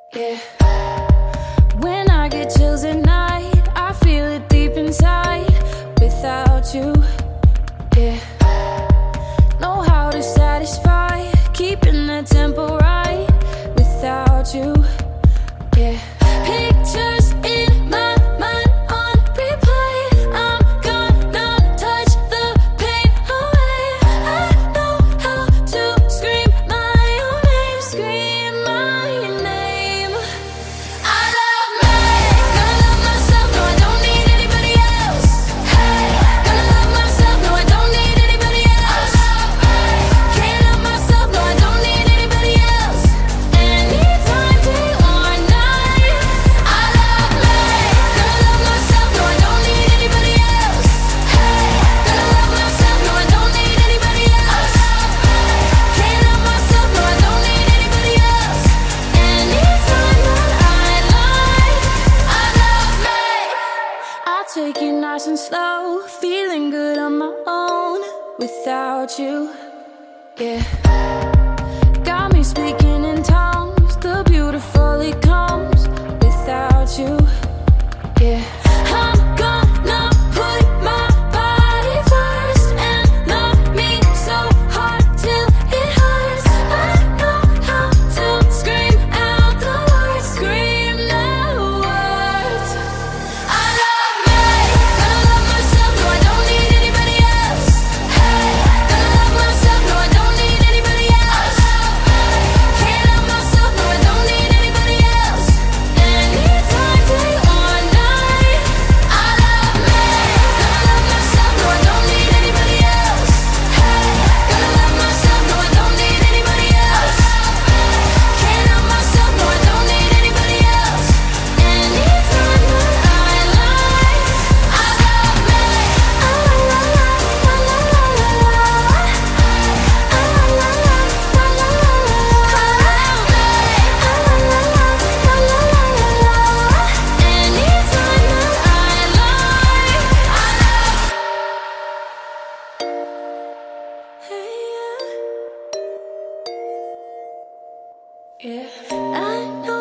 Yeah. When I get chills at night, I feel it deep inside. Without you, yeah. Know how to satisfy, keeping the tempo right. Without you, yeah. Pictures in my mind on replay. I'm gonna touch the pain away. I know how to scream my own name, scream my name. I love me, gonna love myself, no I don't need anybody else. Hey, gonna love myself, no I don't need anybody else. Can't love myself, no I don't need anybody else. Anytime, day or night. I love me, gonna love myself, no I don't need anybody else. Hey, gonna love myself, no I don't need anybody else. Can't love myself, no I don't need anybody else. Anytime that I like, I love me. I take it nice and slow, feeling good on my own without you, yeah. Got me speaking in tongues, the beautiful it comes without you, yeah. I'm gonna put my body first and love me so hard till it hurts. I know how to scream out the words, scream the words. I love me, gonna love myself, no I don't need anybody else. Hey, gonna love myself, no I don't need anybody else. Can't love myself, no I don't need anybody else. Anytime, day or night. I love me, gonna love myself, no I don't need anybody else. Hey, gonna love myself, no I don't need anybody else. Can't love myself, no I don't need anybody else. Anytime that I like, I love me. Yeah, I know